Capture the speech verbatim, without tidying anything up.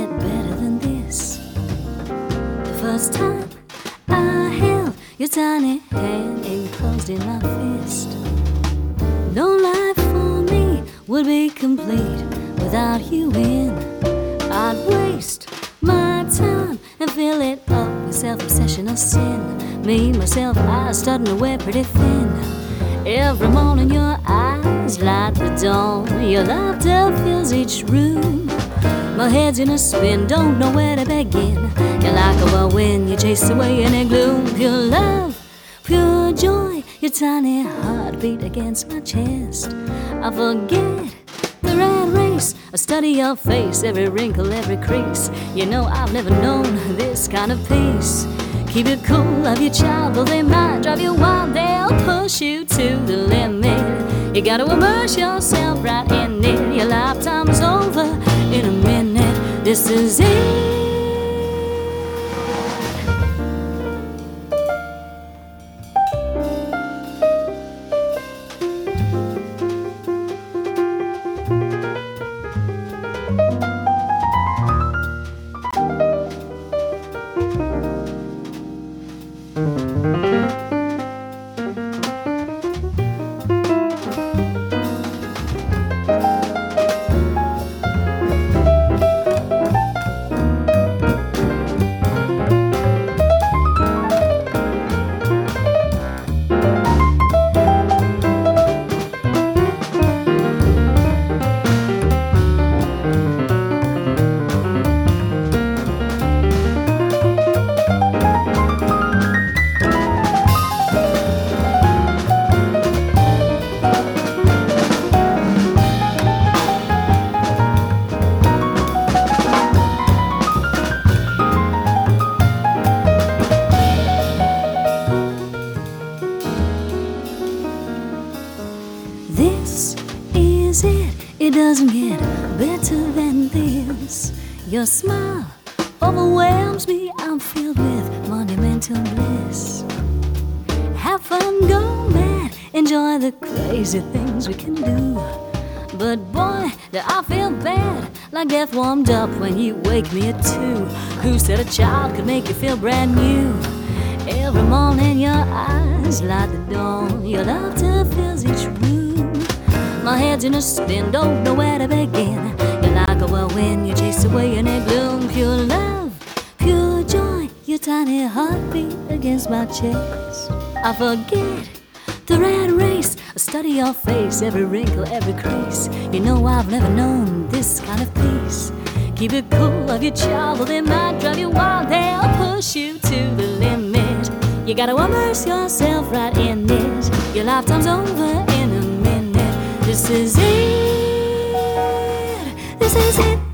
get better than this. The first time I held your tiny hand enclosed in my fist. No life for me would be complete without you in. I'd waste my time and fill it up with self-obsession or sin. Me, myself, I starting to wear pretty thin. Every morning your eyes light the dawn. Your laughter fills each room. My head's in a spin, don't know where to begin. You're like a whirlwind, you chase away any gloom. Pure love, pure joy, your tiny heartbeat against my chest. I forget the rat race, I study your face, every wrinkle, every crease. You know I've never known this kind of peace. Keep it cool, love your child, though they might drive you wild. They'll push you to the limit. You gotta immerse yourself right in it. Your lifetime's over in a minute. This is it. This is it, it doesn't get better than this. Your smile overwhelms me, I'm filled with monumental bliss. Have fun, go mad, enjoy the crazy things we can do. But boy, do I feel bad, like death warmed up when you wake me at two. Who said a child could make you feel brand new? Every morning your eyes light the dawn. Your laughter fills each room. My head's in a spin, don't know where to begin. You're like a whirlwind, you chase away any gloom. Pure love, pure joy, your tiny heartbeat against my chest. I forget the rat race, I study your face, every wrinkle, every crease. You know I've never known this kind of peace. Keep it cool, love your child, or they might drive you wild. They'll push you to the limit. You gotta immerse yourself right in it. Your lifetime's over in a minute. This is it, this is it.